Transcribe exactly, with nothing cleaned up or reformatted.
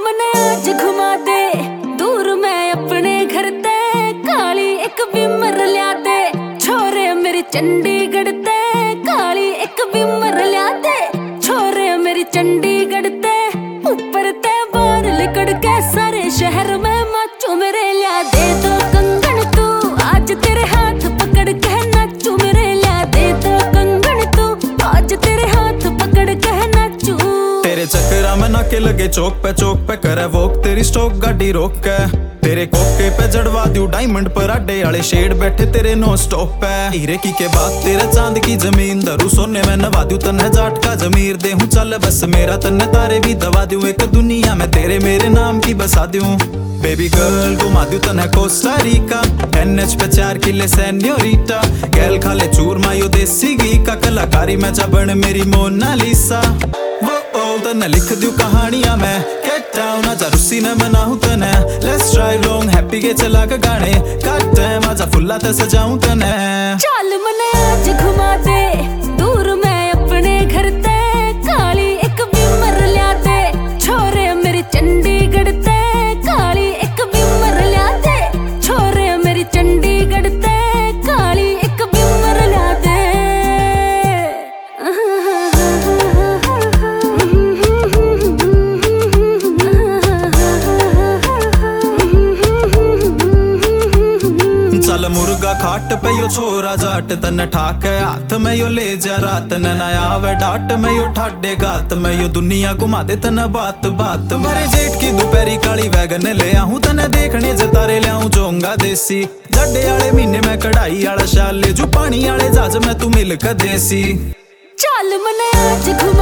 मने आज घुमा दे दूर मैं अपने घर ते, काली एक बिमर लिया दे छोरे मेरी चंडीगढ़ ते, काली एक बिमर लिया दे छोरे मेरी चंडीगढ़ ते, ऊपर ते बाहर लिकड़ के सारे शहर में माचो मेरे लिया दे तो कंगन तू, आज तेरे हाथ पकड़ के नाचू मेरे लिया दे तो कंगन तू, आज तेरे हाथ पकड़ के नाचू। तेरे चक्करा में नाके लगे चौक पे चौक पे करे वोक, तेरी स्टॉक गाड़ी रोक के तेरे कोके पे जड़वा दूं डायमंड पर आडे आले शेड बैठे तेरे नो स्टॉप पे, हीरे की के बाद तेरे चांद की जमीन धरू सोने में नवा दूं तन्ने जाट का जमीर दे हूं चल बस मेरा तन्ने तारे भी दबा दूं, एक दुनिया में तेरे मेरे नाम की बसा दूं। बेबी गर्ल घुमा दूं तन्ने कोस्टा रिका, एनएच पे चार किले सेन्योरिटा, गैल खा ले चूरमा यो देसी घी का, कलाकारी में जा बन मेरी मोनालिसा। वो ओ तन्ने लिख दूं कहानियां मैं गेट डाउन, आजा रुस्सी ने मनाऊं तन्ने, लेट्स ड्राइव लॉन्ग हैप्पी के चला के गाने, काट टाइम आजा फुल्ला ते सजाऊं तन्ने। चल मने आज घुमा दे दूर मैं अपने घर ते, काली एक बिमर लिया दे छोरे मेरी चंडीगढ़ ते, काली एक बिमर लिया दे छोरे मेरी चंडीगढ़ ते, काली एक बिमर लिया दे। चल मुर्गा खाट पे यो छोरा जाट तन ठाक हाथ में यो ले जा रात न नया वे डाट में यो ठाडे गात में यो दुनिया घुमा दे तन बात बात, मेरे जेठ की दोपहरी काली वैगन ले आऊं तने देखने जतारे ले आऊं जोंगा देसी, जड्डे आले महीने में कढ़ाई आला शाल ले जू पानी आले जहाज में तू मिल के देसी। चल मने आज घुमा